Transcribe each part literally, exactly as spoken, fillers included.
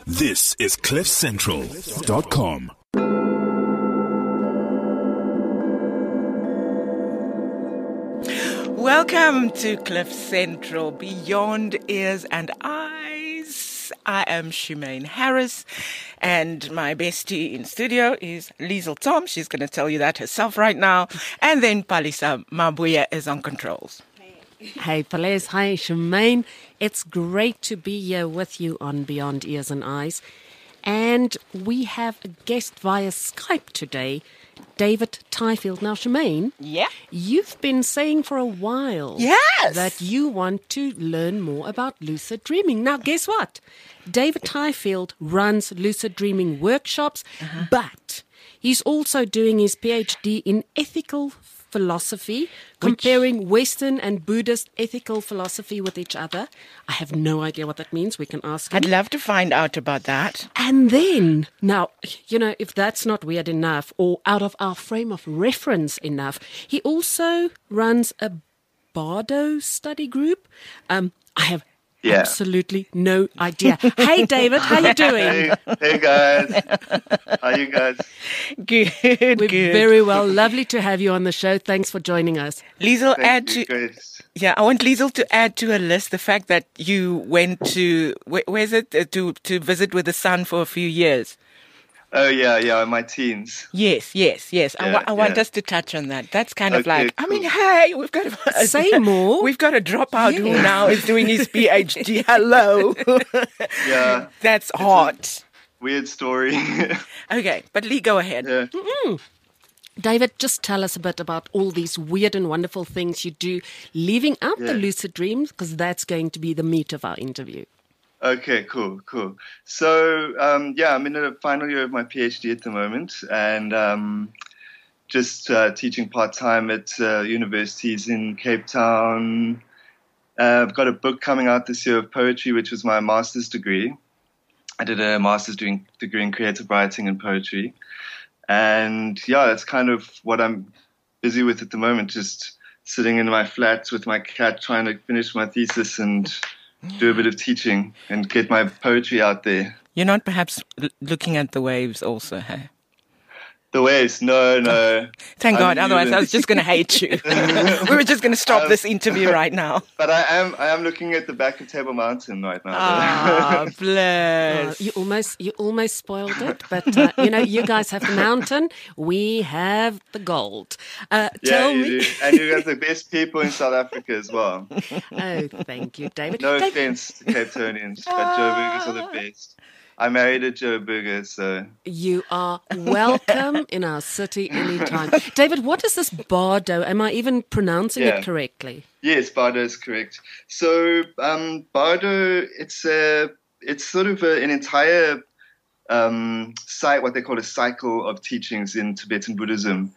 This is cliff central dot com. Welcome to Cliff Central, Beyond Ears and Eyes. I am Shemaine Harris, and my bestie in studio is Liesl Tom. She's going to tell you that herself right now. And then Palisa Mabuya is on controls. Hey, Palisa. Hi, Shemaine. It's great to be here with you on Beyond Ears and Eyes. And we have a guest via Skype today, David Tyfield. Now, Shemaine, Yeah? you've been saying for a while Yes! that you want to learn more about lucid dreaming. Now, guess what? David Tyfield runs lucid dreaming workshops, uh-huh. but he's also doing his PhD in ethical philosophy, comparing Which? Western and Buddhist ethical philosophy with each other. I have no idea what that means. We can ask him. I'd love to find out about that. And then, now, you know, if that's not weird enough or out of our frame of reference enough, he also runs a Bardo study group. Um, I have Yeah. absolutely no idea. Hey, David, how you doing? Hey, hey guys. How you guys? Good, We're good. very well. Lovely to have you on the show. Thanks for joining us. Liesl, Thank add you, to... Grace. Yeah, I want Liesl to add to a list the fact that you went to, where, where's it, uh, to, to visit with the son for a few years. Oh, yeah, yeah, in my teens. Yes, yes, yes. I, Yeah, wa- I want yeah. us to touch on that. That's kind of Okay, like, I mean, cool. hey, we've got to Say more. We've got a dropout who Yeah. now is doing his PhD. Hello. Yeah. That's hot. Weird story. Okay, but Lee, go ahead. yeah. David, just tell us a bit about all these weird and wonderful things you do, leaving out the Yeah. lucid dreams, because that's going to be the meat of our interview. Okay, cool, cool. So, um, yeah, I'm in the final year of my PhD at the moment, and um, just uh, teaching part-time at uh, universities in Cape Town. Uh, I've got a book coming out this year of poetry, which was my master's degree. I did a master's doing, degree in creative writing and poetry. And, yeah, that's kind of what I'm busy with at the moment, just sitting in my flat with my cat trying to finish my thesis and do a bit of teaching and get my poetry out there. You're not perhaps l- looking at the waves also, hey? The waves, no, no. Thank God, I'm otherwise I human. was just going to hate you. We were just going to stop this interview right now. But I am I am looking at the back of Table Mountain right now. Ah, Uh, bless. you almost you almost spoiled it, but uh, you know, you guys have the mountain, we have the gold. Uh, yeah, tell you me. do. And you got the best people in South Africa as well. Oh, thank you, David. No David, offense to Cape Townians, but Joburgers are the best. I married a Joburger, so... you are welcome in our city anytime. David, what is this Bardo? Am I even pronouncing Yeah. it correctly? Yes, Bardo is correct. So um, Bardo, it's a, it's sort of a, an entire um, site, what they call a cycle of teachings in Tibetan Buddhism,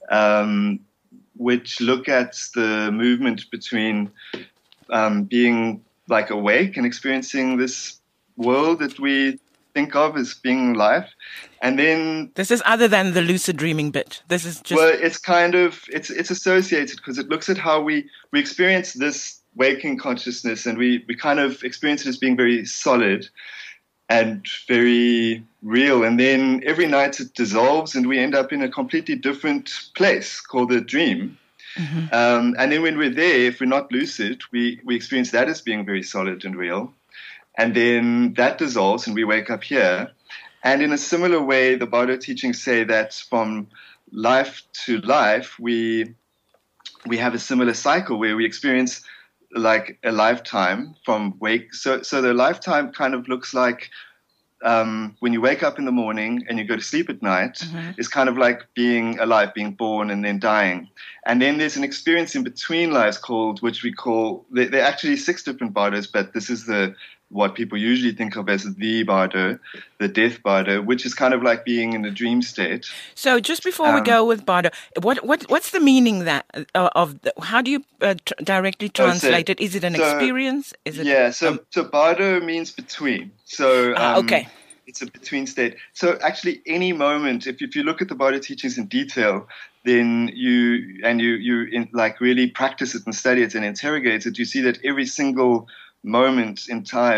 um, which look at the movement between um, being like awake and experiencing this world that we think of as being life, and then This is other than the lucid dreaming bit. This is just... well, it's kind of it's it's associated because it looks at how we we experience this waking consciousness, and we we kind of experience it as being very solid and very real, and then every night it dissolves, and we end up in a completely different place called the dream. Mm-hmm. Um, and then when we're there, if we're not lucid, we we experience that as being very solid and real, and then that dissolves, and we wake up here. And in a similar way, the Bardo teachings say that from life to life, we we have a similar cycle where we experience like a lifetime from wake. So, so the lifetime kind of looks like um, when you wake up in the morning and you go to sleep at night, Mhm. it's kind of like being alive, being born and then dying. And then there's an experience in between lives called, which we call, there, there are actually six different Bardos, but this is the what people usually think of as the Bardo, the death Bardo, which is kind of like being in a dream state. So just before we Um, go with Bardo, what what what's the meaning that uh, of the, how do you uh, tr- directly Oh, so- translate it? Is it an so- experience? Is it Yeah, so, um, so Bardo means between. So Ah, um, okay. it's a between state. So actually any moment, if, if you look at the Bardo teachings in detail, then you, and you, you in, like really practice it and study it and interrogate it, you see that every single moment in time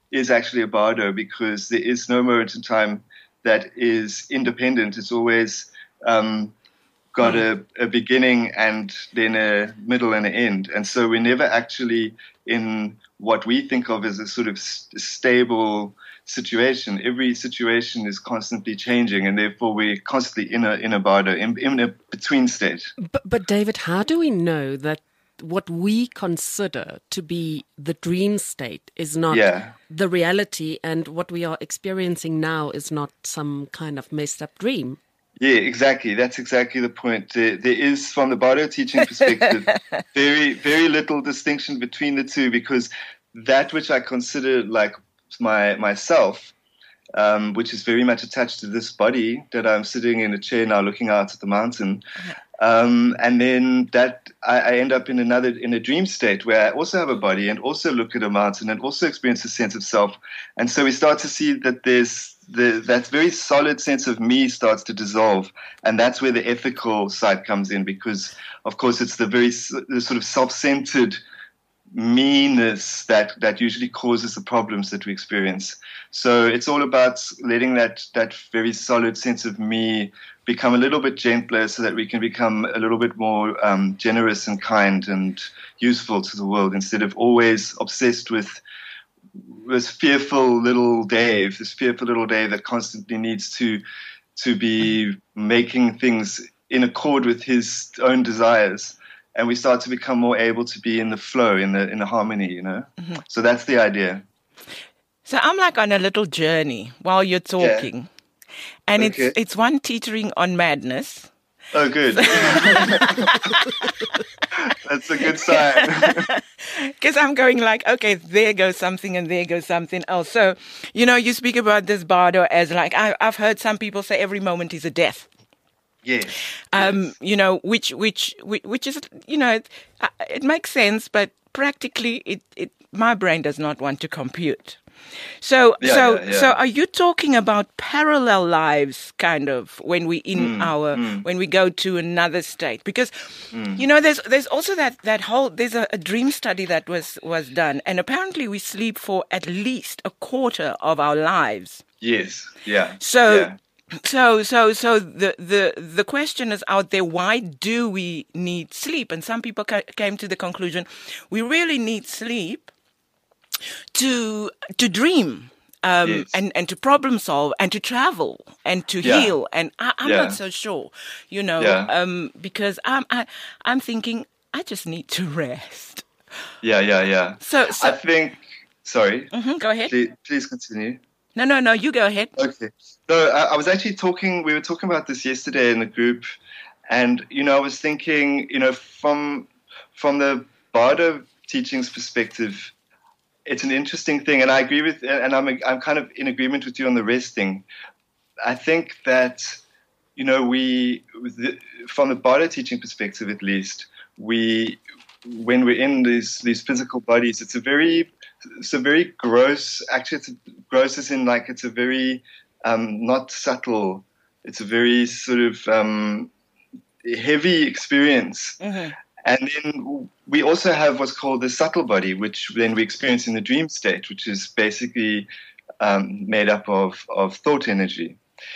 is actually a bardo, because there is no moment in time that is independent. It's always um, got a, a beginning and then a middle and an end. And so we're never actually in what we think of as a sort of st- stable situation. Every situation is constantly changing, and therefore we're constantly in a in a bardo, in, in a between state. But, but David, how do we know that what we consider to be the dream state is not Yeah. the reality, and what we are experiencing now is not some kind of messed up dream? Yeah, exactly. That's exactly the point. There, there is, from the bardo teaching perspective, very, very little distinction between the two, because that which I consider like my myself, um, which is very much attached to this body that I'm sitting in a chair now looking out at the mountain, um, and then that I, I end up in another in a dream state where I also have a body and also look at a mountain and also experience a sense of self. And so we start to see that there's The, that very solid sense of me starts to dissolve, and that's where the ethical side comes in, because, of course, it's the very the sort of self-centered meanness that, that usually causes the problems that we experience. So it's all about letting that, that very solid sense of me become a little bit gentler, so that we can become a little bit more um, generous and kind and useful to the world, instead of always obsessed with this fearful little Dave, this fearful little Dave that constantly needs to to be making things in accord with his own desires, and we start to become more able to be in the flow, in the in the harmony, you know. Mm-hmm. So that's the idea. So I'm like on a little journey while you're talking, yeah. and okay. it's it's one teetering on madness. Oh, good. That's a good sign. Because I'm going like, okay, there goes something and there goes something else. So, you know, you speak about this bardo as like, I, I've heard some people say every moment is a death. Yes. Um, yes. You know, which, which, which is, you know, it, it makes sense, but practically it, it, my brain does not want to compute. So, yeah, so, yeah, yeah. so, are you talking about parallel lives, kind of, when we in mm, our mm. when we go to another state? Because, mm. you know, there's there's also that that whole there's a, a dream study that was was done, and apparently we sleep for at least a quarter of our lives. Yes. Yeah. So. Yeah. So, so, so the, the, the question is out there, why do we need sleep? And some people ca- came to the conclusion, we really need sleep to to dream um, yes. and, and to problem solve and to travel and to yeah. heal. And I, I'm yeah. not so sure, you know, yeah. um, because I'm, I, I'm thinking I just need to rest. Yeah, yeah, yeah. So, so I think, sorry. Mm-hmm, go ahead. Please, please continue. No, no, no, you go ahead. Okay. No, I, I was actually talking, we were talking about this yesterday in the group, and, you know, I was thinking, you know, from from the bardo teachings perspective, it's an interesting thing, and I agree with, and I'm I'm kind of in agreement with you on the rest thing. I think that, you know, we, from the bardo teaching perspective at least, we, when we're in these these physical bodies, it's a very It's a very gross, actually it's a, gross as in like it's a very um, not subtle, it's a very sort of um, heavy experience. Mm-hmm. And then we also have what's called the subtle body, which then we experience in the dream state, which is basically um, made up of, of thought energy.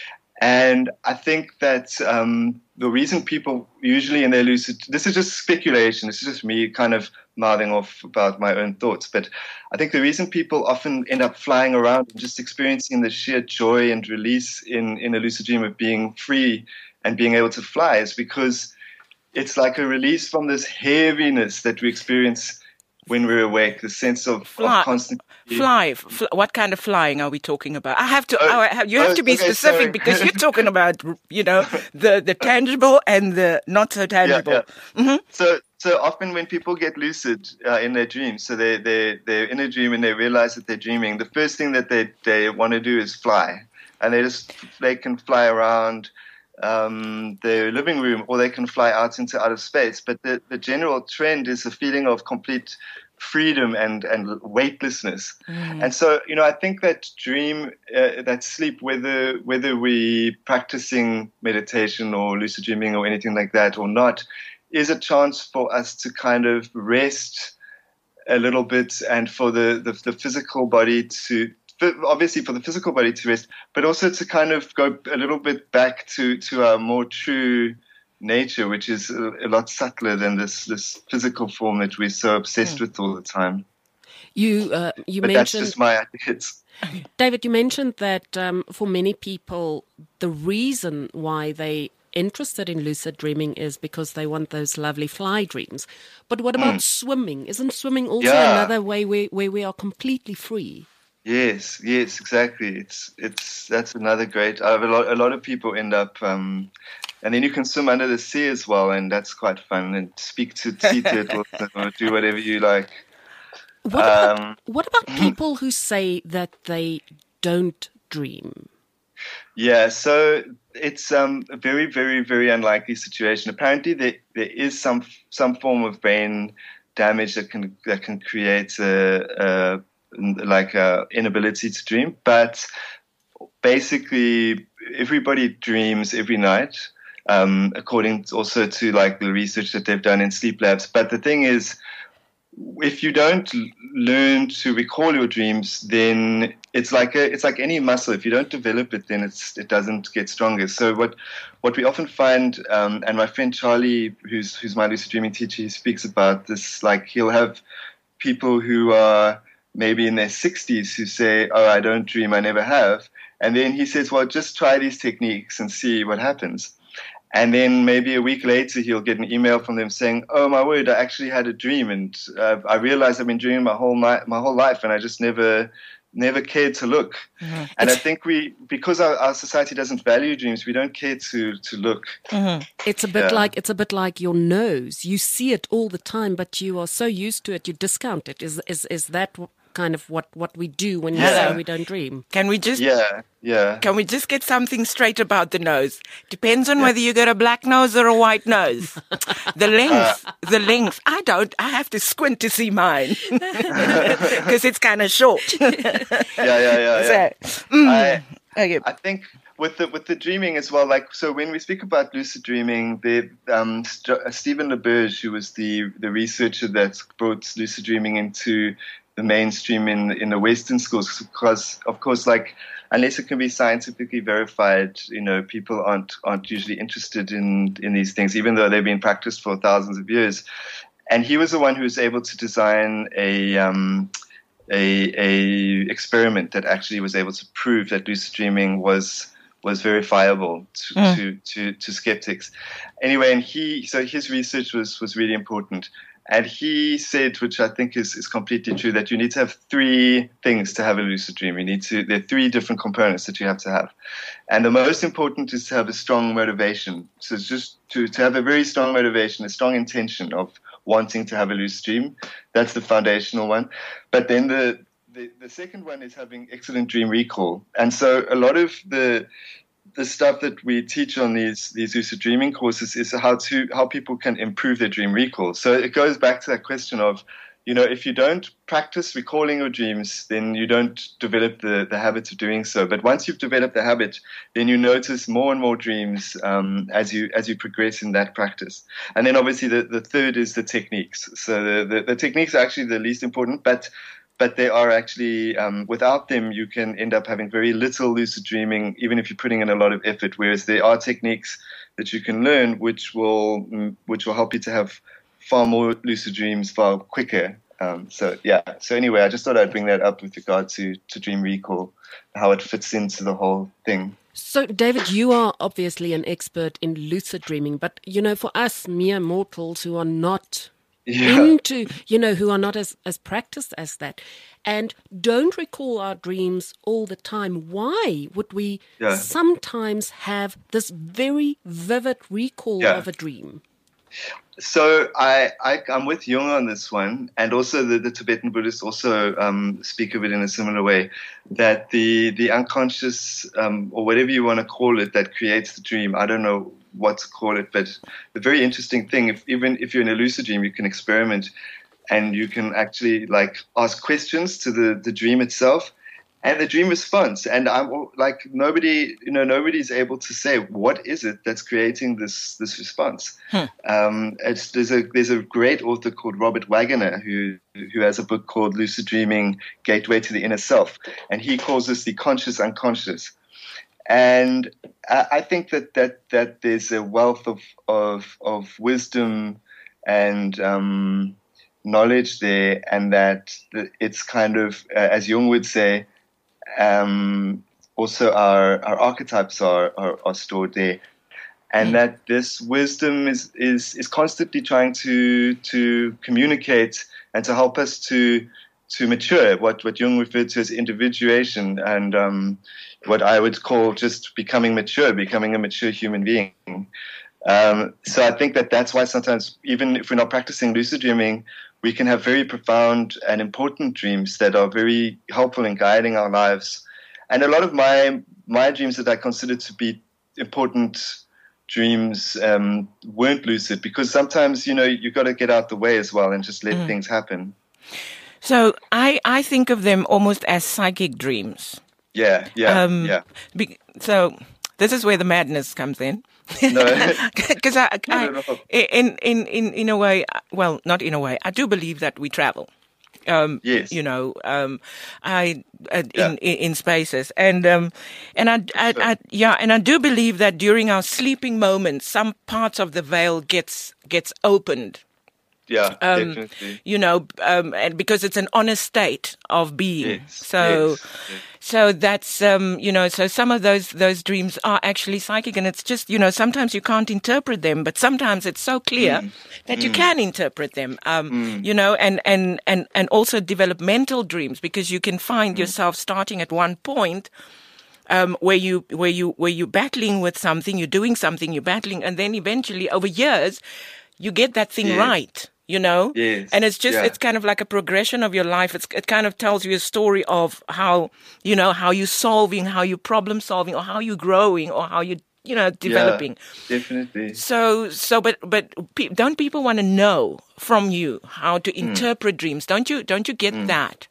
And I think that um, the reason people usually in their lucid, this is just speculation, this is just me kind of mouthing off about my own thoughts, but I think the reason people often end up flying around and just experiencing the sheer joy and release in, in a lucid dream of being free and being able to fly is because it's like a release from this heaviness that we experience when we're awake, the sense of, Fly. of constant... Fly. Fly. What kind of flying are we talking about? I have to. Oh, I have, you have oh, to be okay, specific sorry. because you're talking about, you know, the, the tangible and the not so tangible. Yeah, yeah. Mm-hmm. So, so often when people get lucid uh, in their dreams, so they they they're in a dream and they realize that they're dreaming, the first thing that they they want to do is fly, and they just they can fly around um, their living room, or they can fly out into outer space. But the the general trend is a feeling of complete freedom and, and weightlessness. Mm. And so, you know, I think that dream, uh, that sleep, whether whether we practicing meditation or lucid dreaming or anything like that or not, is a chance for us to kind of rest a little bit, and for the, the, the physical body to, obviously for the physical body to rest, but also to kind of go a little bit back to, to our more true nature, which is a, a lot subtler than this, this physical form that we're so obsessed mm. with all the time. You uh, you but mentioned that's just my ideas. David, you mentioned that um, for many people, the reason why they interested in lucid dreaming is because they want those lovely fly dreams. But what about mm. swimming? Isn't swimming also yeah. another way where, where we are completely free? Yes, yes, exactly. It's it's that's another great. I have a lot. A lot of people end up, um, and then you can swim under the sea as well, and that's quite fun. And speak to sea turtles or do whatever you like. What about, um, what about people who say that they don't dream? Yeah, so it's um, a very, very, very unlikely situation. Apparently, there there is some some form of brain damage that can that can create a, a like a inability to dream. But basically, everybody dreams every night, um, according also to like the research that they've done in sleep labs. But the thing is, if you don't learn to recall your dreams, then it's like a, it's like any muscle. If you don't develop it, then it's it doesn't get stronger. So what what we often find, um, and my friend Charlie, who's who's my lucid dreaming teacher, he speaks about this. Like he'll have people who are maybe in their sixties who say, "Oh, I don't dream, I never have," and then he says, "Well, just try these techniques and see what happens." And then maybe a week later, he'll get an email from them saying, "Oh my word, I actually had a dream, and uh, I realized I've been dreaming my whole night, my whole life, and I just never, never cared to look." Mm-hmm. And I think we, because our, our society doesn't value dreams, we don't care to to look. Mm-hmm. It's a bit yeah. like it's a bit like your nose. You see it all the time, but you are so used to it, you discount it. Is is is that kind of what, what we do when we yeah. say we don't dream? Can we just yeah yeah Can we just get something straight about the nose? Depends on yeah. whether you got a black nose or a white nose. The length, uh, the length. I don't. I have to squint to see mine because it's kind of short. yeah, yeah, yeah. yeah. So, mm, I, okay. I think with the with the dreaming as well. Like so, when we speak about lucid dreaming, the um, St- Stephen LaBerge, who was the the researcher that brought lucid dreaming into the mainstream in in the Western schools, because of course, like unless it can be scientifically verified, you know, people aren't aren't usually interested in in these things, even though they've been practiced for thousands of years. And he was the one who was able to design a um, a, a experiment that actually was able to prove that lucid dreaming was was verifiable to, mm. to, to, to skeptics. Anyway, and he so his research was was really important. And he said, which I think is, is completely true, that you need to have three things to have a lucid dream. You need to, there are three different components that you have to have. And the most important is to have a strong motivation. So it's just to, to have a very strong motivation, a strong intention of wanting to have a lucid dream. That's the foundational one. But then the, the, the second one is having excellent dream recall. And so a lot of the the stuff that we teach on these these lucid dreaming courses is how to how people can improve their dream recall. So it goes back to that question of, you know, if you don't practice recalling your dreams, then you don't develop the, the habit of doing so. But once you've developed the habit, then you notice more and more dreams um, as you as you progress in that practice. And then obviously the, the third is the techniques. So the, the, the techniques are actually the least important, but But they are actually, um, without them, you can end up having very little lucid dreaming, even if you're putting in a lot of effort. Whereas there are techniques that you can learn, which will which will help you to have far more lucid dreams far quicker. Um, so yeah. So anyway, I just thought I'd bring that up with regard to to dream recall, how it fits into the whole thing. So, David, you are obviously an expert in lucid dreaming, but you know, for us mere mortals who are not Yeah. into, you know, who are not as, as practiced as that and don't recall our dreams all the time, why would we yeah. sometimes have this very vivid recall yeah. of a dream? So I, I, I'm with Jung on this one, and also the, the Tibetan Buddhists also um, speak of it in a similar way, that the, the unconscious, um, or whatever you want to call it, that creates the dream, I don't know what to call it, but the very interesting thing, if even if you're in a lucid dream, you can experiment and you can actually like ask questions to the, the dream itself, and the dream responds. And I'm like, nobody, you know, nobody's able to say what is it that's creating this this response. Hmm. Um, it's, there's a there's a great author called Robert Waggoner who who has a book called Lucid Dreaming: Gateway to the Inner Self, and he calls this the conscious unconscious. And I, I think that, that that there's a wealth of of of wisdom and um, knowledge there, and that it's kind of, uh, as Jung would say, um, also our, our archetypes are, are, are stored there, and mm. that this wisdom is, is, is constantly trying to to communicate and to help us to to mature, what, what Jung referred to as individuation, and um, what I would call just becoming mature, becoming a mature human being. Um, so I think that that's why sometimes, even if we're not practicing lucid dreaming, we can have very profound and important dreams that are very helpful in guiding our lives. And a lot of my my dreams that I consider to be important dreams um, weren't lucid, because sometimes, you know, you've got to get out the way as well and just let mm. things happen. So I, I think of them almost as psychic dreams. Yeah, yeah, um, yeah. Be, so this is where the madness comes in. No, because I, I no, no. in in in in a way, well, not in a way, I do believe that we travel. Um, yes. You know, um, I uh, Yeah. in, in in spaces, and um, and I, I, Sure. I yeah, and I do believe that during our sleeping moments, some parts of the veil gets gets opened. Yeah, Um, definitely. you know, um, and because it's an honest state of being. Yes, So, yes, yes. so that's, um, you know, so some of those, those dreams are actually psychic, and it's just, you know, sometimes you can't interpret them, but sometimes it's so clear Mm. that Mm. you can interpret them, um, Mm. you know, and, and, and, and also developmental dreams, because you can find Mm. yourself starting at one point, um, where you, where you, where you're battling with something, you're doing something, you're battling, and then eventually over years, you get that thing Yes. right. You know, Yes. and it's just, Yeah. it's kind of like a progression of your life. It's, it kind of tells you a story of how, you know, how you're solving, how you're problem solving, or how you're growing, or how you, you know, developing. Yeah, definitely. So, so, but, but pe- don't people want to know from you how to interpret dreams? Don't you, don't you get that?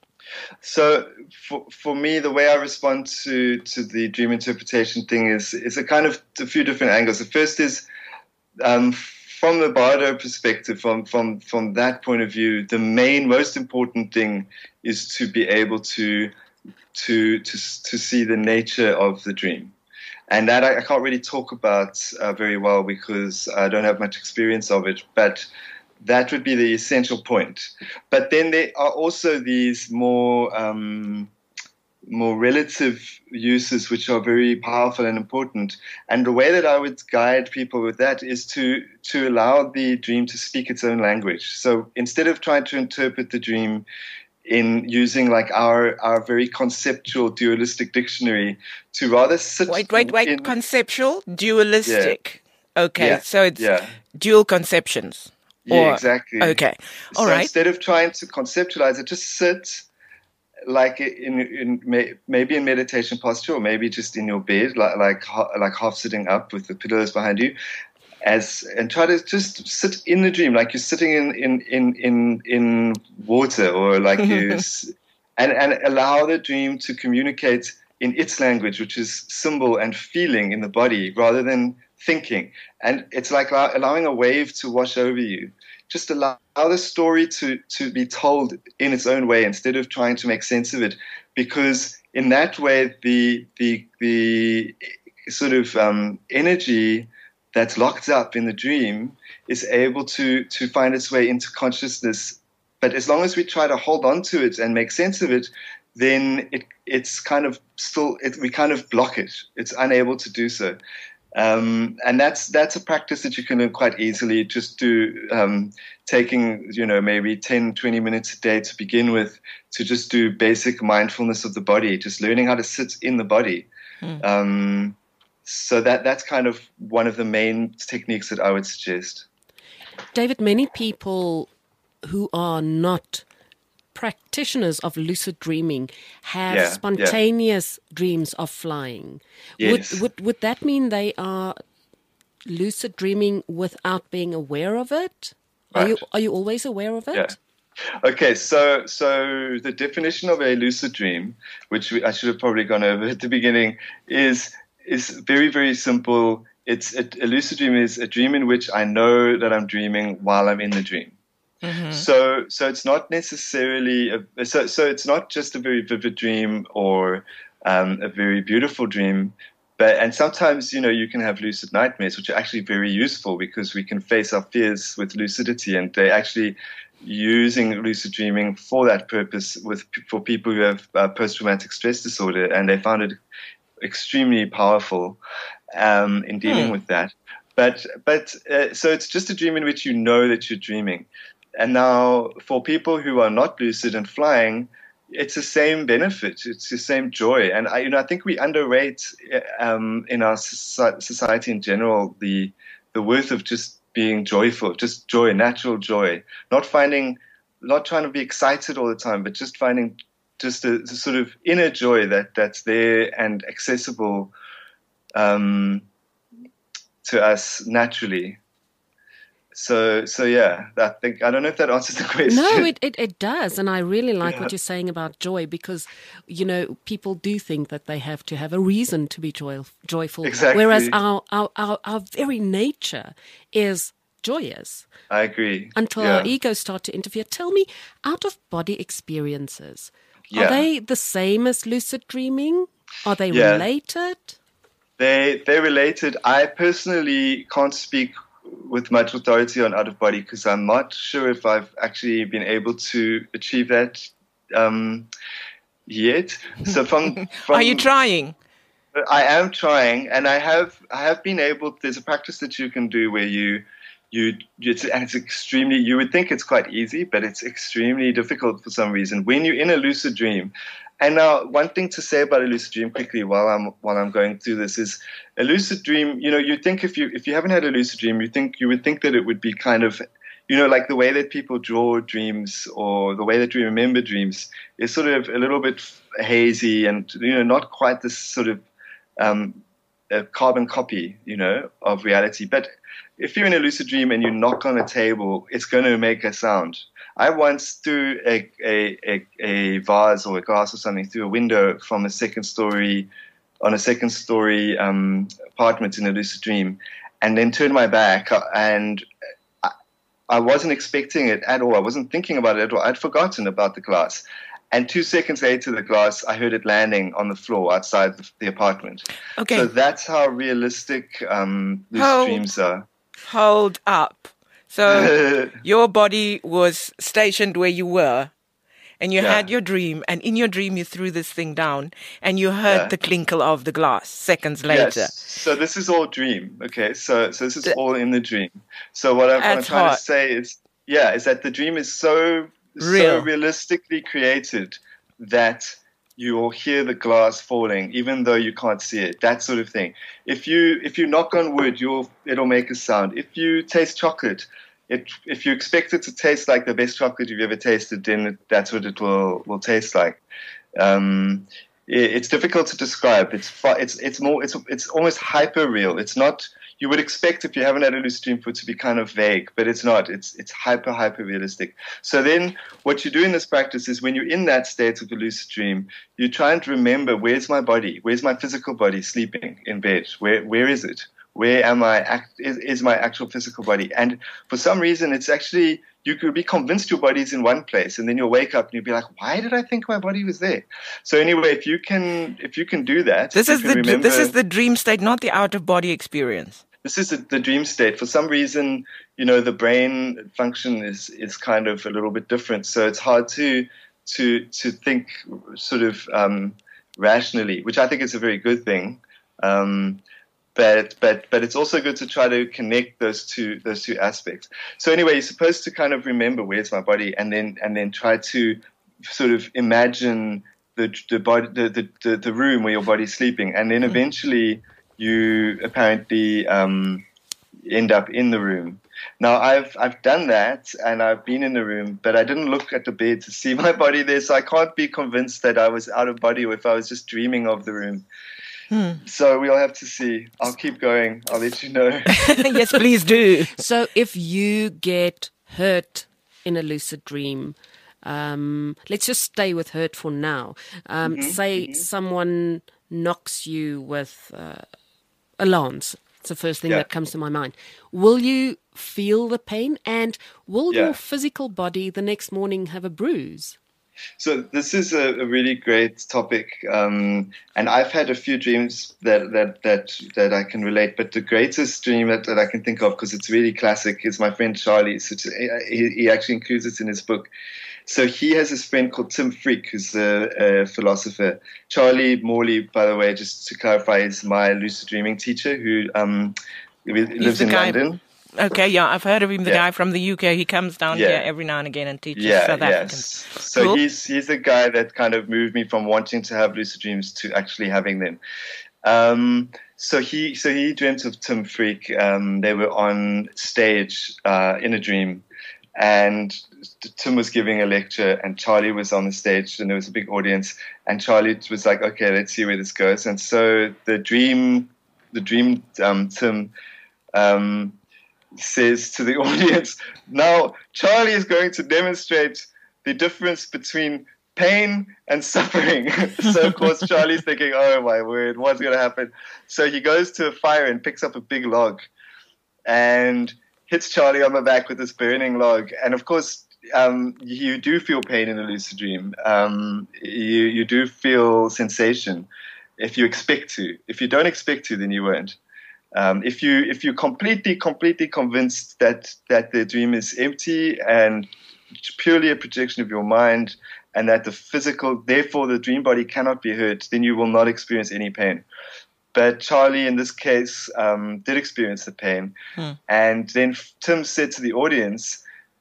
So for for me, the way I respond to, to the dream interpretation thing is is a kind of a few different angles. The first is, um, from the Bardo perspective, from, from, from that point of view, the main, most important thing is to be able to to to to see the nature of the dream, and that I, I can't really talk about uh, very well because I don't have much experience of it. But that would be the essential point. But then there are also these more um, more relative uses which are very powerful and important. And the way that I would guide people with that is to to allow the dream to speak its own language. So instead of trying to interpret the dream in using like our our very conceptual dualistic dictionary, to rather sit Wait, wait, wait. in, Conceptual, dualistic. Okay, Yeah, so it's yeah. dual conceptions. Yeah, Or- exactly. Okay, all so right. instead of trying to conceptualize it, just sit like in, in may, maybe in meditation posture, or maybe just in your bed, like like ha- like half sitting up with the pillows behind you, as and try to just sit in the dream, like you're sitting in in in in, in water, or like you, s- and and allow the dream to communicate in its language, which is symbol and feeling in the body, rather than thinking. And it's like allow- allowing a wave to wash over you. Just allow the story to, to be told in its own way instead of trying to make sense of it, because in that way the the the sort of um, energy that's locked up in the dream is able to to find its way into consciousness. But as long as we try to hold on to it and make sense of it, then it it's kind of still it, we kind of block it. It's unable to do so. Um, and that's that's a practice that you can learn quite easily. Just do um, taking, you know, maybe ten, twenty minutes a day to begin with, to just do basic mindfulness of the body, just learning how to sit in the body. Mm. Um, so that that's kind of one of the main techniques that I would suggest. David, many people who are not practitioners of lucid dreaming have Yeah, yeah. spontaneous dreams of flying. Yes. Would, would would that mean they are lucid dreaming without being aware of it? Are Right. you are you always aware of it? Yeah. Okay, so so the definition of a lucid dream, which we, I should have probably gone over at the beginning, is is very, very simple. It's a, a lucid dream is a dream in which I know that I'm dreaming while I'm in the dream. Mm-hmm. So so it's not necessarily a, so so it's not just a very vivid dream or um, a very beautiful dream. But and sometimes, you know, you can have lucid nightmares, which are actually very useful because we can face our fears with lucidity, and they're actually using lucid dreaming for that purpose with for people who have uh, post-traumatic stress disorder, and they found it extremely powerful um, in dealing mm. with that. But but uh, so it's just a dream in which you know that you're dreaming. And now for people who are not lucid and flying, it's the same benefit. It's the same joy. And I, you know, I think we underrate um, in our society in general the the worth of just being joyful, just joy, natural joy, not finding, not trying to be excited all the time, but just finding just a, a sort of inner joy that that's there and accessible um, to us naturally. So, so yeah, I think, I don't know if that answers the question. No, it, it, it does. And I really like yeah. what you're saying about joy because, you know, people do think that they have to have a reason to be joy, joyful. Exactly. Whereas our, our, our, our very nature is joyous. I agree. Until yeah. our egos start to interfere. Tell me, out-of-body experiences, yeah. are they the same as lucid dreaming? Are they yeah. related? They, they're related. I personally can't speak with much authority on out of body because I'm not sure if I've actually been able to achieve that um, yet. So from, from are you trying? I am trying, and I have I have been able. There's a practice that you can do where you you it's, and it's extremely. You would think it's quite easy, but it's extremely difficult for some reason when you're in a lucid dream. And now, one thing to say about a lucid dream quickly, while I'm while I'm going through this, is a lucid dream. You know, you think if you if you haven't had a lucid dream, you think you would think that it would be kind of, you know, like the way that people draw dreams or the way that we remember dreams is sort of a little bit hazy and, you know, not quite this sort of um, a carbon copy, you know, of reality. But if you're in a lucid dream and you knock on a table, it's going to make a sound. I once threw a, a, a, a vase or a glass or something through a window from a second story, on a second story um, apartment in a lucid dream, and then turned my back, and I, I wasn't expecting it at all. I wasn't thinking about it at all. I'd forgotten about the glass. And two seconds later, the glass, I heard it landing on the floor outside the, the apartment. Okay. So that's how realistic um, lucid Hold, dreams are. Hold up. So your body was stationed where you were, and you yeah. had your dream, and in your dream you threw this thing down, and you heard yeah. the clinkle of the glass seconds later. Yes. So this is all dream, okay? So so this is all in the dream. So what I'm, what I'm trying hot. to say is, yeah, is that the dream is so Real. so realistically created that you'll hear the glass falling, even though you can't see it. That sort of thing. If you if you knock on wood, you'll it'll make a sound. If you taste chocolate, it if you expect it to taste like the best chocolate you've ever tasted, then it, that's what it will will taste like. Um, it, it's difficult to describe. It's far, it's it's more it's it's almost hyper real. It's not. You would expect if you haven't had a lucid dream for it to be kind of vague, but it's not. It's it's hyper, hyper realistic. So then what you do in this practice is when you're in that state of a lucid dream, you try and remember, where's my body? Where's my physical body sleeping in bed? Where Where is it? Where am I? Act, is, is my actual physical body? And for some reason, it's actually, you could be convinced your body's in one place, and then you'll wake up and you'll be like, why did I think my body was there? So anyway, if you can, if you can do that, this is the remember, this is the dream state, not the out of body experience. This is the, the dream state. For some reason, you know, the brain function is is kind of a little bit different, so it's hard to to to think sort of um, rationally, which I think is a very good thing. Um, But but but it's also good to try to connect those two those two aspects. So anyway, you're supposed to kind of remember, where's my body, and then and then try to sort of imagine the the body the the, the, the room where your body's sleeping, and then eventually you apparently um, end up in the room. Now I've I've done that, and I've been in the room, but I didn't look at the bed to see my body there, so I can't be convinced that I was out of body or if I was just dreaming of the room. Hmm. So we'll have to see. I'll keep going. I'll let you know. Yes, please do. So if you get hurt in a lucid dream, um, let's just stay with hurt for now. Um, Mm-hmm, say mm-hmm. someone knocks you with uh, a lance. It's the first thing Yeah. that comes to my mind. Will you feel the pain, and will Yeah. your physical body the next morning have a bruise? So this is a, a really great topic, um, and I've had a few dreams that that that, that I can relate. But the greatest dream that, that I can think of, because it's really classic, is my friend Charlie's. It's, he, he actually includes it in his book. So he has this friend called Tim Freak, who's a, a philosopher. Charlie Morley, by the way, just to clarify, is my lucid dreaming teacher who um, lives the in guy- London. Okay, yeah, I've heard of him, the Yeah. guy from the U K. He comes down Yeah. here every now and again and teaches Yeah, South yes. Africans. So Cool. he's he's the guy that kind of moved me from wanting to have lucid dreams to actually having them. Um, so he so he dreamt of Tim Freak. Um, they were on stage uh, in a dream, and Tim was giving a lecture, and Charlie was on the stage, and there was a big audience. And Charlie was like, "Okay, let's see where this goes." And so the dream, the dream, um, Tim. Um, says to the audience, now Charlie is going to demonstrate the difference between pain and suffering. So of course Charlie's thinking, oh my word, what's going to happen? So he goes to a fire and picks up a big log and hits Charlie on the back with this burning log. And of course um, you do feel pain in a lucid dream. Um, you, you do feel sensation if you expect to. If you don't expect to, then you won't. Um, if you if you're completely completely convinced that that the dream is empty and purely a projection of your mind, and that the physical, therefore the dream body cannot be hurt, then you will not experience any pain. But Charlie, in this case, um, did experience the pain, Hmm. and then Tim said to the audience,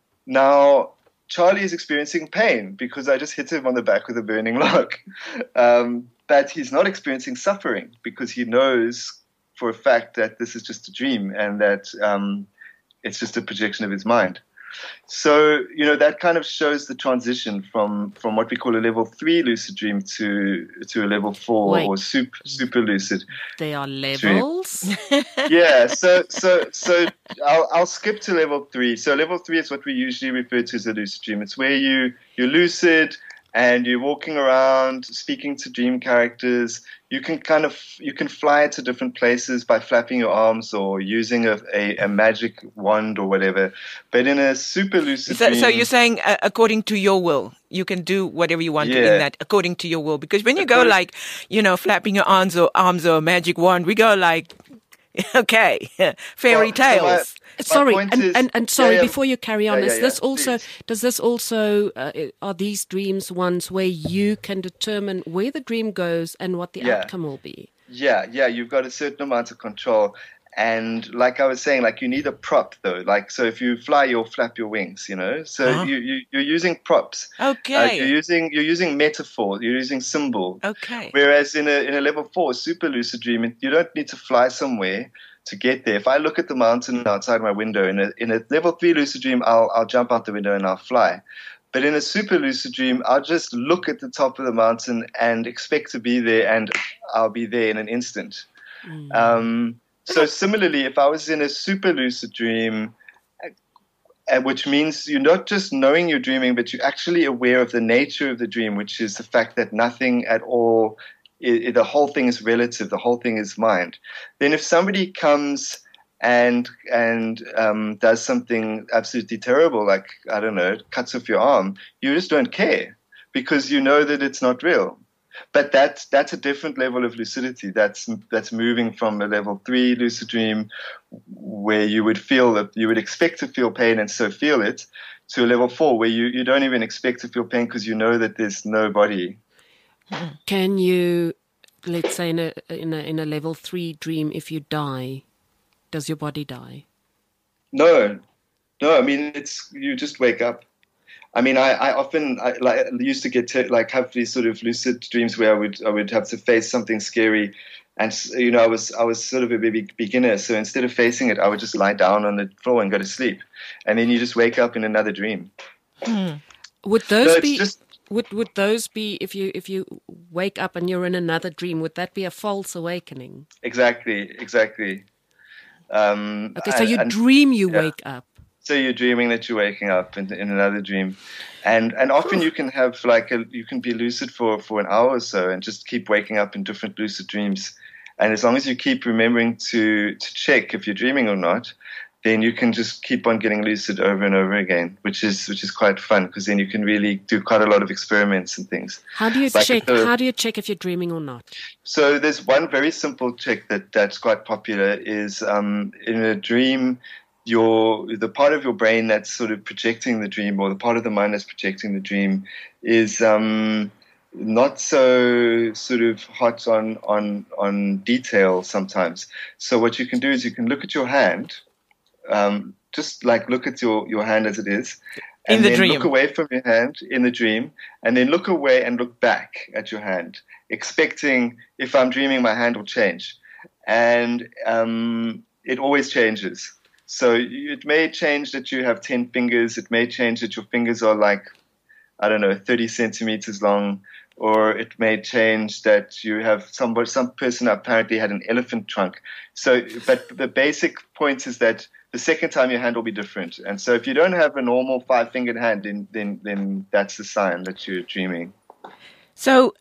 "Now Charlie is experiencing pain because I just hit him on the back with a burning log, um, but he's not experiencing suffering because he knows." For a fact that this is just a dream and that um, it's just a projection of his mind. So, you know, that kind of shows the transition from, from what we call a level three lucid dream to to a level four Wait. or super, super lucid. There are levels. Yeah, so so so I'll I'll skip to level three. So level three is what we usually refer to as a lucid dream. It's where you you're lucid and you're walking around, speaking to dream characters. You can kind of you can fly to different places by flapping your arms or using a, a, a magic wand or whatever. But in a super lucid So, dream, so you're saying uh, according to your will, you can do whatever you want Yeah. in that according to your will. Because when you go According- like, you know, flapping your arms or arms or a magic wand, we go like, okay, fairy Well, so my- tales. my Sorry, point and, is- and, and sorry, Yeah, yeah. before you carry on, Yeah, is yeah, this yeah, also please. does this also uh, are these dreams ones where you can determine where the dream goes and what the Yeah. outcome will be? Yeah, yeah, you've got a certain amount of control. And like I was saying, like you need a prop though. Like, so if you fly, you'll flap your wings, you know? So Uh-huh. you, you, you're using props. Uh, Okay. you're using, you're using metaphor. You're using symbol. Okay. Whereas in a, in a level four super lucid dream, you don't need to fly somewhere to get there. If I look at the mountain outside my window in a, in a level three lucid dream, I'll, I'll jump out the window and I'll fly. But in a super lucid dream, I'll just look at the top of the mountain and expect to be there, and I'll be there in an instant. Um, so similarly, if I was in a super lucid dream, uh, which means you're not just knowing you're dreaming, but you're actually aware of the nature of the dream, which is the fact that nothing at all, I, I, the whole thing is relative, the whole thing is mind. Then if somebody comes and and um, does something absolutely terrible, like, I don't know, cuts off your arm, you just don't care because you know that it's not real. But that's that's a different level of lucidity. That's that's moving from a level three lucid dream where you would feel that you would expect to feel pain and so feel it, to a level four where you, you don't even expect to feel pain because you know that there's no body. Can you, let's say, in a in a in a level three dream, if you die, does your body die? No, no. I mean, it's you just wake up. I mean, I, I often I, like, used to get to like have these sort of lucid dreams where I would I would have to face something scary, and you know I was I was sort of a baby beginner, so instead of facing it, I would just lie down on the floor and go to sleep, and then you just wake up in another dream. Would those No, it's be just would would those be if you if you wake up and you're in another dream? Would that be a false awakening? exactly exactly. Um, Okay, so you and- dream you yeah. wake up. so you're dreaming that you're waking up in, in another dream. And and often you can have like a, you can be lucid for, for an hour or so and just keep waking up in different lucid dreams. And as long as you keep remembering to, to check if you're dreaming or not, then you can just keep on getting lucid over and over again, which is which is quite fun because then you can really do quite a lot of experiments and things. How do you like check? the, how do you check if you're dreaming or not? So there's one very simple check that, that's quite popular is um, in a dream. Your the part of your brain that's sort of projecting the dream, or the part of the mind that's projecting the dream, is um, not so sort of hot on on on detail sometimes. So what you can do is you can look at your hand, um, just like look at your, your hand as it is, and in the then dream. look away from your hand in the dream, and then look away and look back at your hand, expecting if I'm dreaming, my hand will change, and um, it always changes. So it may change that you have ten fingers. It may change that your fingers are like, I don't know, thirty centimeters long. Or it may change that you have somebody, some person apparently had an elephant trunk. So, but the basic point is that the second time your hand will be different. And so if you don't have a normal five-fingered hand, then, then, then that's the sign that you're dreaming. So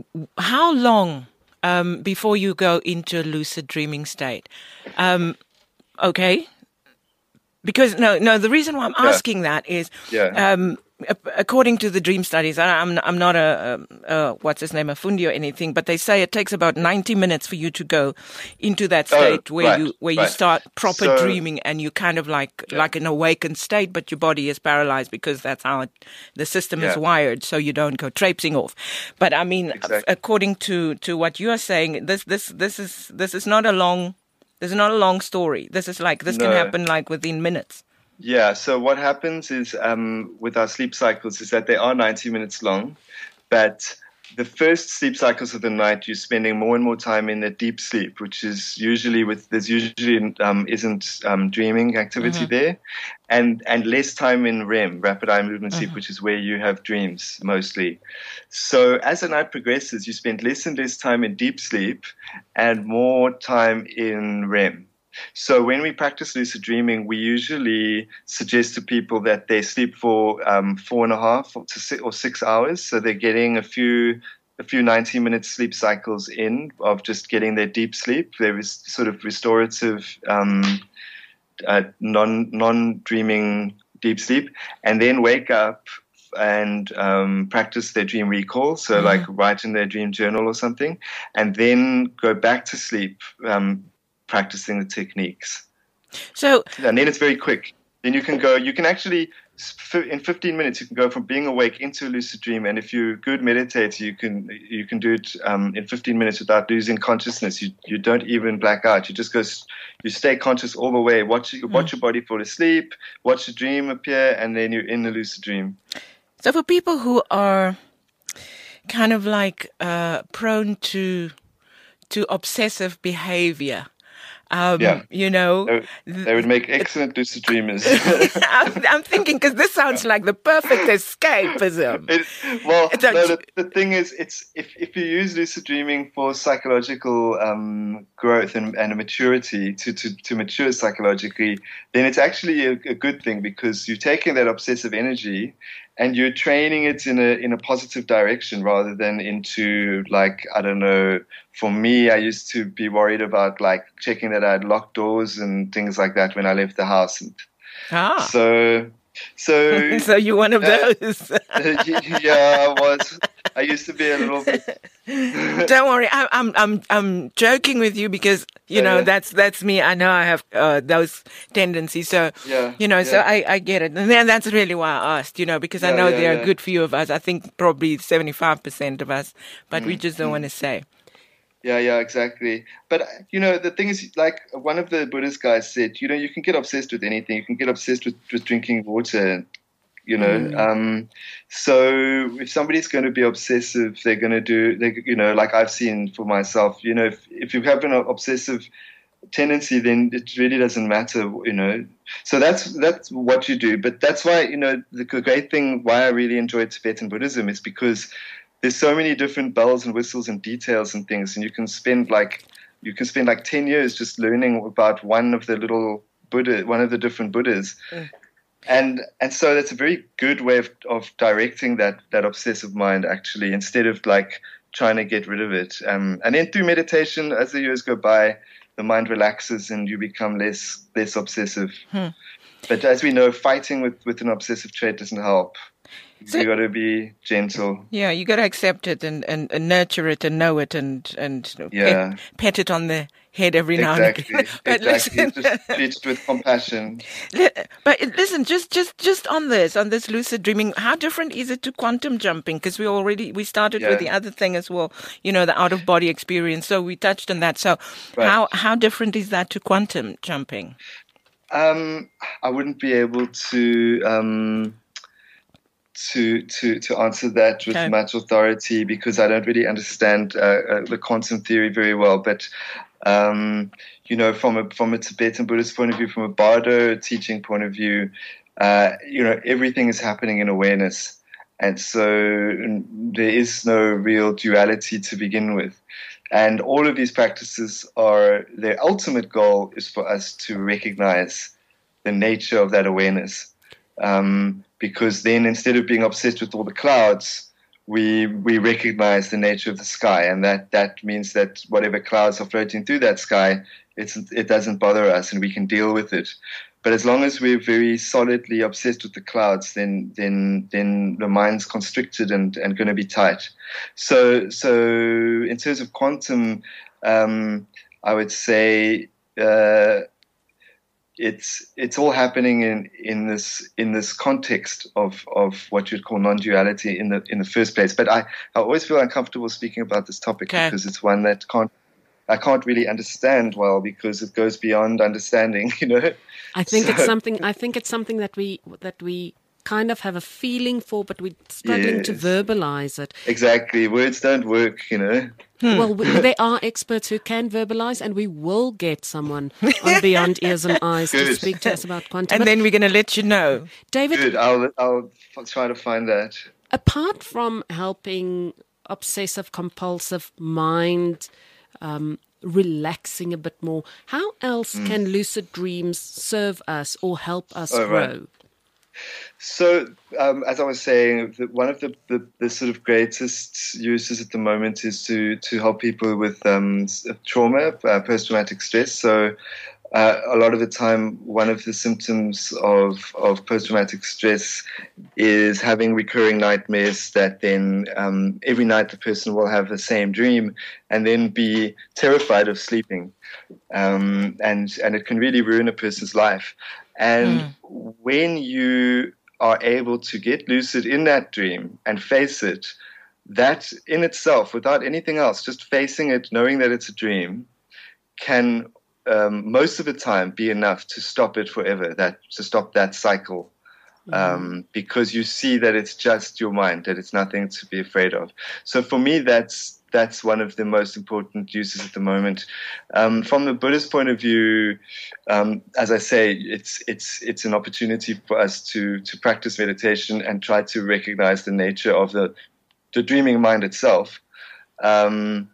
how long um, before you go into a lucid dreaming state? Um, okay. Because no, no. The reason why I'm Yeah. asking that is, Yeah. um, according to the dream studies, I- I'm I'm not a, a, a what's his name, a fundi or anything, but they say it takes about ninety minutes for you to go into that Oh, state where right, you where you right. start proper So- dreaming and you kind of like like an awakened state, but your body is paralyzed because that's how it, the system is Yeah. wired, so you don't go traipsing off. But I mean, Exactly. according to to what you are saying, this this this is this is not a long. This is not a long story. This is like, this can No. happen like within minutes. Yeah, so what happens is um, with our sleep cycles is that they are ninety minutes long, but the first sleep cycles of the night, you're spending more and more time in a deep sleep, which is usually with, there's usually um, isn't um, dreaming activity Mm-hmm. there, and and less time in R E M, rapid eye movement sleep, Mm-hmm. which is where you have dreams mostly. So as the night progresses, you spend less and less time in deep sleep and more time in R E M. So when we practice lucid dreaming, we usually suggest to people that they sleep for um, four and a half to six or six hours. So they're getting a few a few ninety minute sleep cycles in of just getting their deep sleep. There is sort of restorative, um, uh, non non dreaming deep sleep, and then wake up and um, practice their dream recall. So like write in their dream journal or something, and then go back to sleep. Um, practicing the techniques. So, And then it's very quick. Then you can go, you can actually, in fifteen minutes, you can go from being awake into a lucid dream. And if you're a good meditator, you can you can do it um, in fifteen minutes without losing consciousness. You you don't even black out. You just go, you stay conscious all the way. Watch, mm. watch your body fall asleep, watch the dream appear, and then you're in the lucid dream. So for people who are kind of like uh, prone to to obsessive behavior, Um, yeah. you know, they, they would make excellent lucid dreamers. I'm, I'm thinking because this sounds like the perfect escapism. It, well, It's a- no, the, the thing is, it's if, if you use lucid dreaming for psychological um, growth and, and maturity to, to, to mature psychologically, then it's actually a, a good thing because you're taking that obsessive energy and you're training it in a in a positive direction rather than into like, I don't know, for me, I used to be worried about like checking that I had locked doors and things like that when I left the house. And Ah, so, so, so you're one of uh, those. yeah, I was. I used to be a little bit. Don't worry, I, I'm I'm I'm joking with you because you know Yeah. that's that's me. I know I have uh, those tendencies, so Yeah, you know, so yeah. I, I get it, and then that's really why I asked, you know, because I Yeah, know yeah, there are yeah. a good few of us. I think probably seventy-five percent of us, but Mm, we just don't want to say. Yeah, yeah, exactly. But, you know, the thing is, like one of the Buddhist guys said, you know, you can get obsessed with anything. You can get obsessed with, with drinking water, you know. Mm. Um, so if somebody's going to be obsessive, they're going to do, they, you know, like I've seen for myself, you know, if, if you have an obsessive tendency, then it really doesn't matter, you know. So that's that's what you do. But that's why, you know, the great thing, why I really enjoy Tibetan Buddhism is because there's so many different bells and whistles and details and things, and you can spend like you can spend like ten years just learning about one of the little Buddha, one of the different Buddhas, Mm. And and so that's a very good way of, of directing that that obsessive mind, actually, instead of like trying to get rid of it. Um, and then through meditation, as the years go by, the mind relaxes and you become less less obsessive. Hmm. But as we know, fighting with, with an obsessive trait doesn't help. So, you got to be gentle. Yeah, you got to accept it and, and, and nurture it and know it and and yeah. pet, pet it on the head every now exactly. and again. But exactly. Listen, just treat it with compassion. But listen, just just just on this, on this lucid dreaming, how different is it to quantum jumping? Because we already we started yeah. with the other thing as well. You know, the out of body experience. So we touched on that. So right. how how different is that to quantum jumping? Um, I wouldn't be able to. Um, To, to to answer that with okay. much authority because I don't really understand uh, uh, the quantum theory very well. But um, you know, from a from a Tibetan Buddhist point of view, from a Bardo teaching point of view, uh, you know, everything is happening in awareness, and so there is no real duality to begin with. And all of these practices are their ultimate goal is for us to recognize the nature of that awareness. Um, because then instead of being obsessed with all the clouds, we we recognize the nature of the sky, and that, that means that whatever clouds are floating through that sky, it's, it doesn't bother us and we can deal with it. But as long as we're very solidly obsessed with the clouds, then then then the mind's constricted and, and going to be tight. So so in terms of quantum, um, I would say uh, It's it's all happening in, in this in this context of, of what you'd call non-duality in the in the first place. But I, I always feel uncomfortable speaking about this topic okay. because it's one that can't I can't really understand well because it goes beyond understanding. You know, I think so, it's something. I think it's something that we that we kind of have a feeling for, but we're struggling yes. to verbalize it. Exactly, words don't work. You know. Hmm. Well, there are experts who can verbalize, and we will get someone on Beyond Ears and Eyes Good. to speak to us about quantum. And but then we're going to let you know. David, Good. I'll, I'll try to find that. Apart from helping obsessive-compulsive mind um, relaxing a bit more, how else mm. can lucid dreams serve us or help us oh, grow? Right. So, um, as I was saying, the, one of the, the, the sort of greatest uses at the moment is to, to help people with um, trauma, uh, post-traumatic stress. So, uh, a lot of the time, one of the symptoms of, of post-traumatic stress is having recurring nightmares that then um, every night the person will have the same dream and then be terrified of sleeping. Um, and, and it can really ruin a person's life. And mm. when you are able to get lucid in that dream and face it, that in itself, without anything else, just facing it, knowing that it's a dream, can um, most of the time be enough to stop it forever, that to stop that cycle. Mm. Um, because you see that it's just your mind, that it's nothing to be afraid of. So for me, that's That's one of the most important uses at the moment. Um, from the Buddhist point of view, um, as I say, it's it's it's an opportunity for us to to practice meditation and try to recognize the nature of the the dreaming mind itself. Um,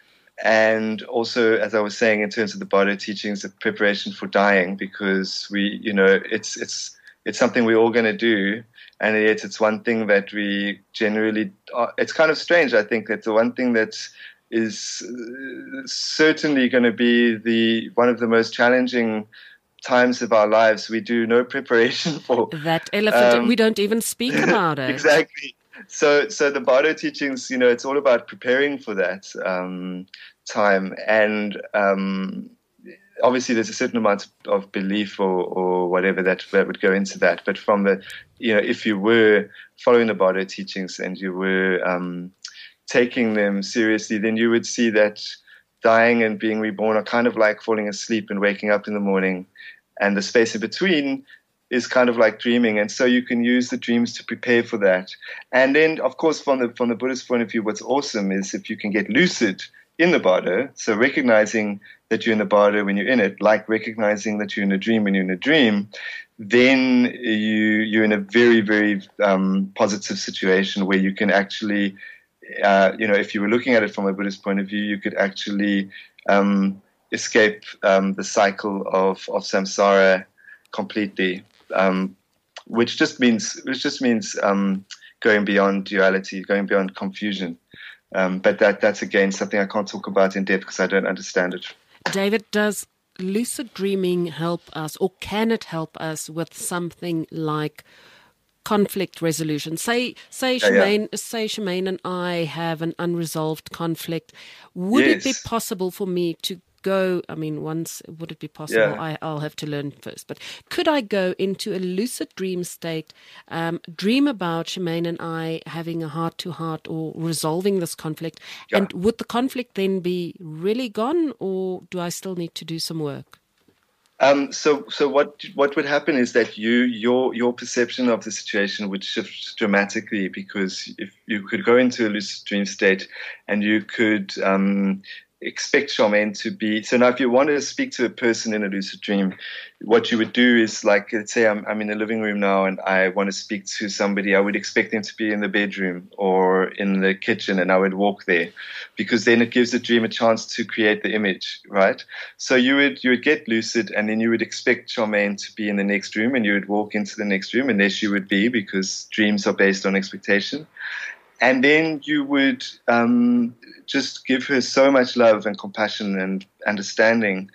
and also, as I was saying, in terms of the Bardo teachings, the preparation for dying, because we, you know, it's it's it's something we're all going to do. And yet it's one thing that we generally, uh, it's kind of strange, I think, that the one thing that is certainly going to be the one of the most challenging times of our lives, we do no preparation for. That elephant, um, we don't even speak about it. Exactly. So so the Bardo teachings, you know, it's all about preparing for that um, time. And um obviously, there's a certain amount of belief or, or whatever that, that would go into that. But from the, you know, if you were following the Bardo teachings and you were um, taking them seriously, then you would see that dying and being reborn are kind of like falling asleep and waking up in the morning. And the space in between is kind of like dreaming. And so you can use the dreams to prepare for that. And then, of course, from the from the Buddhist point of view, what's awesome is if you can get lucid in the Bardo, so recognizing that you're in the Bardo when you're in it, like recognizing that you're in a dream when you're in a dream, then you, you're in a very, very um, positive situation where you can actually, uh, you know, if you were looking at it from a Buddhist point of view, you could actually um, escape um, the cycle of, of samsara completely. Um, which just means which just means um, going beyond duality, going beyond confusion. Um, but that that's again something I can't talk about in depth because I don't understand it. David, does lucid dreaming help us, or can it help us with something like conflict resolution? Say, say, Yeah, Shemaine, yeah. say, Shemaine and I have an unresolved conflict. Would Yes. it be possible for me to go? I mean, once would it be possible? Yeah. I, I'll have to learn first. But could I go into a lucid dream state, um, dream about Shemaine and I having a heart-to-heart or resolving this conflict, Yeah. and would the conflict then be really gone, or do I still need to do some work? Um, so, so what what would happen is that you your your perception of the situation would shift dramatically, because if you could go into a lucid dream state and you could um, expect Charmaine to be. So now, if you want to speak to a person in a lucid dream, what you would do is, like, let's say I'm I'm in the living room now and I want to speak to somebody. I would expect them to be in the bedroom or in the kitchen, and I would walk there, because then it gives the dream a chance to create the image, right? So you would you would get lucid, and then you would expect Charmaine to be in the next room, and you would walk into the next room, and there she would be, because dreams are based on expectation. And then you would um, just give her so much love and compassion and understanding,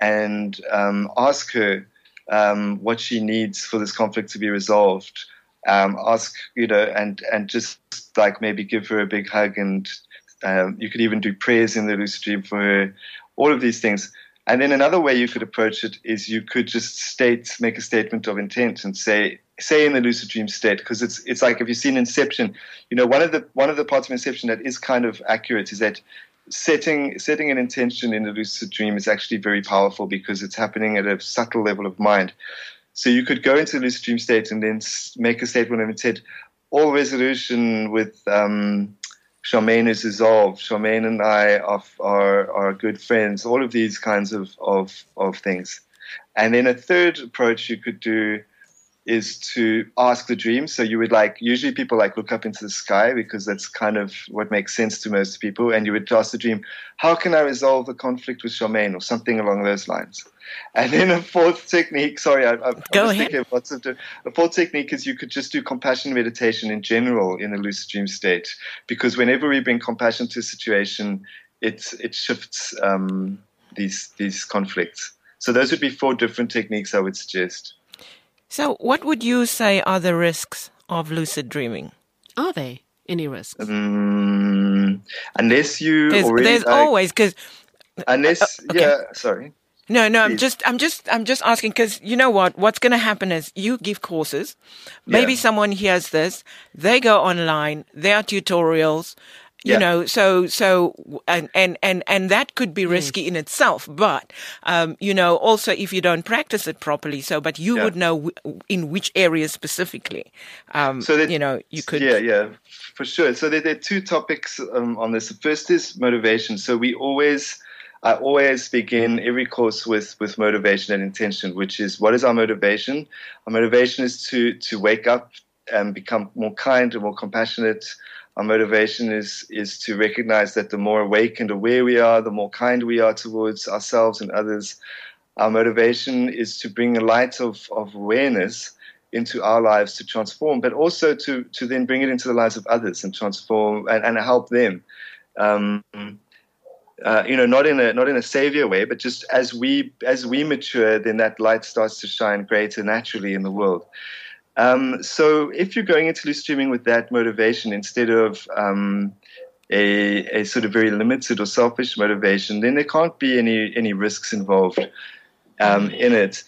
and um, ask her um, what she needs for this conflict to be resolved. Um, ask, you know, and, and just like maybe give her a big hug, and um, you could even do prayers in the lucid dream for her, all of these things. And then another way you could approach it is you could just state, make a statement of intent and say, say in the lucid dream state, because it's it's like, if you've seen Inception, you know, one of the one of the parts of Inception that is kind of accurate is that setting setting an intention in the lucid dream is actually very powerful, because it's happening at a subtle level of mind. So you could go into the lucid dream state and then make a statement of intent. All resolution with um, Charmaine is dissolved. Charmaine and I are, are are good friends. All of these kinds of, of of things. And then a third approach you could do is to ask the dream. So you would, like, usually people like look up into the sky, because that's kind of what makes sense to most people. And you would ask the dream, how can I resolve the conflict with Charmaine, or something along those lines. And then a fourth technique, sorry, I, I, I'm Go just ahead. thinking of lots of different, a fourth technique is you could just do compassion meditation in general in a lucid dream state, because whenever we bring compassion to a situation, it, it shifts um, these, these conflicts. So those would be four different techniques I would suggest. So what would you say are the risks of lucid dreaming? Are there any risks? Um, unless you There's, already there's like, always, because unless Uh, okay. yeah, sorry. No, no, I'm Please. just, I'm just, I'm just asking, because you know what? What's going to happen is you give courses. Maybe Yeah. someone hears this, they go online, there are tutorials, you Yeah. know, so, so, and, and, and, and that could be risky in itself. But, um, you know, also if you don't practice it properly, so, but you Yeah. would know w- in which areas specifically, um, So that, you know, you could. Yeah, yeah, for sure. So there, there are two topics um, on this. The first is motivation. So we always, I always begin every course with, with motivation and intention, which is, what is our motivation? Our motivation is to, to wake up and become more kind and more compassionate. Our motivation is, is to recognize that the more awake and aware we are, the more kind we are towards ourselves and others. Our motivation is to bring a light of, of awareness into our lives to transform, but also to, to then bring it into the lives of others and transform and, and help them. Um, uh, you know, not in a not in a savior way, but just as we as we mature, then that light starts to shine greater naturally in the world. Um, so if you're going into lucid dreaming with that motivation instead of um, a, a sort of very limited or selfish motivation, then there can't be any any risks involved um, in it.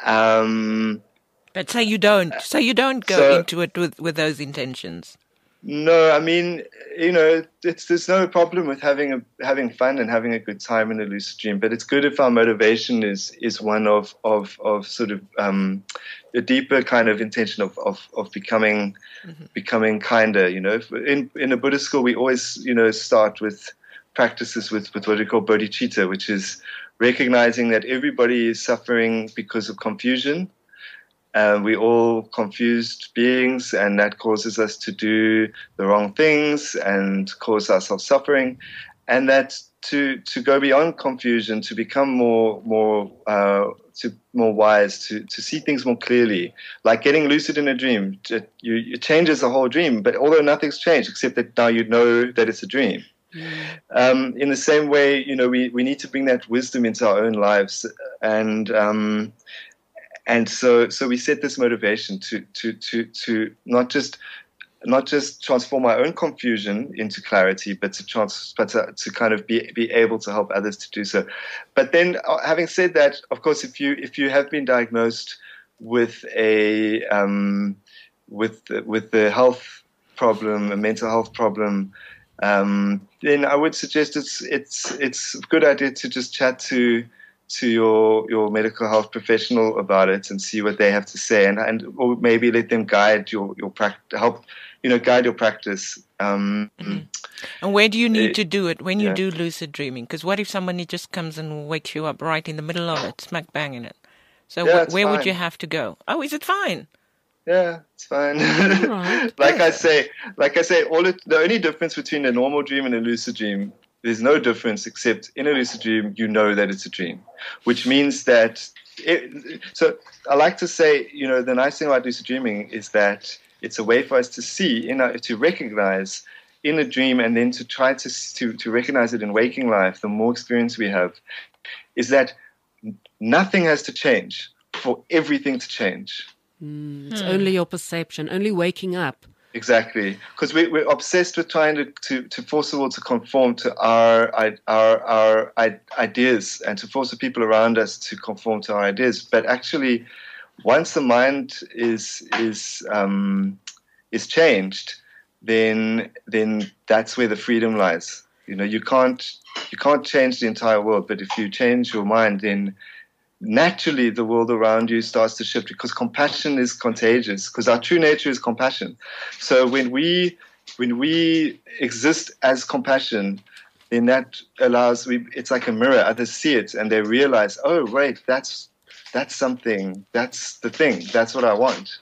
Um, But say you don't, say you don't go So- into it with, with those intentions. No, I mean, you know, it's there's no problem with having a having fun and having a good time in a lucid dream, but it's good if our motivation is is one of of of sort of um, a deeper kind of intention of of, of becoming mm-hmm. becoming kinder. You know, in in a Buddhist school, we always you know start with practices with with what we call bodhicitta, which is recognizing that everybody is suffering because of confusion. Uh, we're all confused beings, and that causes us to do the wrong things and cause ourselves suffering. And that to to go beyond confusion, to become more more uh, to more wise, to to see things more clearly. Like getting lucid in a dream, it, you, it changes the whole dream. But although nothing's changed, except that now you know that it's a dream. Mm. Um, in the same way, you know, we, we need to bring that wisdom into our own lives, and um, and so so we set this motivation to to to to not just. not just transform our own confusion into clarity, but to trans, but to, to kind of be be able to help others to do so. But then, having said that, of course, if you if you have been diagnosed with a um, with with the health problem, a mental health problem, um, then I would suggest it's it's it's a good idea to just chat to to your your medical health professional about it and see what they have to say, and and or maybe let them guide your your practice, help. You know, guide your practice. Um, mm-hmm. And where do you need it, to do it when you yeah. do lucid dreaming? Because what if somebody just comes and wakes you up right in the middle of it, smack bang in it? So yeah, wh- where fine. would you have to go? Oh, is it fine? Yeah, it's fine. Right. like yeah. I say, like I say, all it, the only difference between a normal dream and a lucid dream, there's no difference except in a lucid dream, you know that it's a dream, which means that. It, so I like to say, you know, the nice thing about lucid dreaming is that it's a way for us to see, you know, to recognize in a dream, and then to try to, to to recognize it in waking life. The more experience we have, is that nothing has to change for everything to change. Mm, it's hmm. only your perception, only waking up. Exactly, because we, we're obsessed with trying to, to, to force the world to conform to our our our ideas, and to force the people around us to conform to our ideas. But actually, once the mind is is um, is changed, then then that's where the freedom lies. You know, you can't you can't change the entire world, but if you change your mind, then naturally the world around you starts to shift, because compassion is contagious, because our true nature is compassion. So when we when we exist as compassion, then that allows we it's like a mirror. Others see it and they realize, oh wait, that's that's something, that's the thing, that's what I want.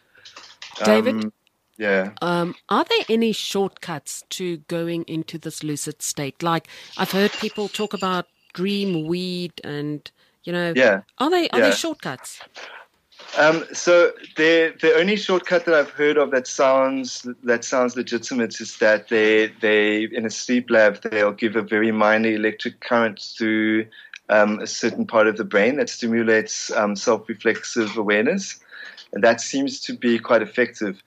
David, um, yeah. Um, are there any shortcuts to going into this lucid state? Like, I've heard people talk about dream weed and You know, yeah. are they are yeah. there shortcuts? Um, so the the only shortcut that I've heard of that sounds that sounds legitimate is that they they in a sleep lab they'll give a very minor electric current through um, a certain part of the brain that stimulates um, self-reflexive awareness, and that seems to be quite effective.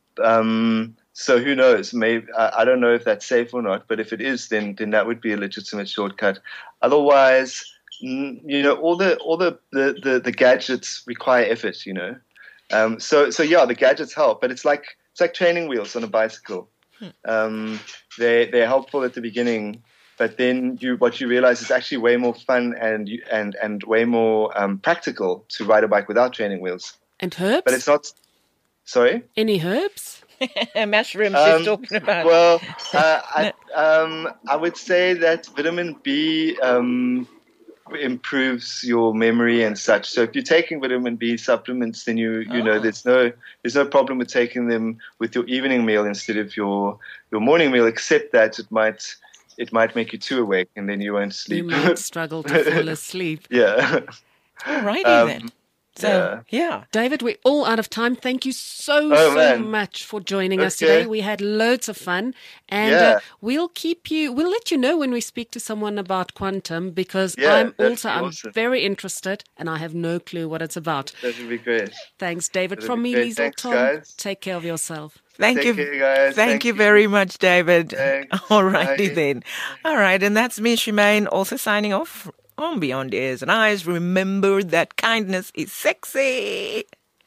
Um, so who knows? Maybe I, I don't know if that's safe or not, but if it is, then then that would be a legitimate shortcut. Otherwise, you know, all the all the, the, the, the gadgets require effort, you know. Um, so so yeah, the gadgets help, but it's like it's like training wheels on a bicycle. Hmm. Um, they they're helpful at the beginning, but then you what you realize is actually way more fun and and and way more um, practical to ride a bike without training wheels. And herbs? But it's not. Sorry? Any herbs? Mushrooms um, she's talking about. Well, uh, I um, I would say that vitamin B Um, improves your memory and such. So if you're taking vitamin B supplements, then you you oh. know there's no there's no problem with taking them with your evening meal instead of your your morning meal, except that it might it might make you too awake and then you won't sleep. You might struggle to fall asleep. Yeah. Alrighty um, then. So yeah. yeah, David, we're all out of time. Thank you so oh, so man. much for joining okay. us today. We had loads of fun, and yeah. uh, we'll keep you. We'll let you know when we speak to someone about quantum, because yeah, I'm also awesome. I'm very interested, and I have no clue what it's about. That would be great. Thanks, David. That'd From me, Liesl Liesl Tom. Guys. Take care of yourself. Thank Take you, care, guys. Thank, Thank you you very much, David. Thanks. Alrighty Bye. then. All right, and that's me, Shemaine, also signing off on Beyond Ears and Eyes. Remember that kindness is sexy.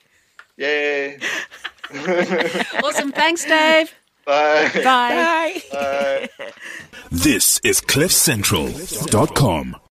Yay. Awesome. Thanks, Dave. Bye. Bye. Bye. Bye. This is cliff central dot com.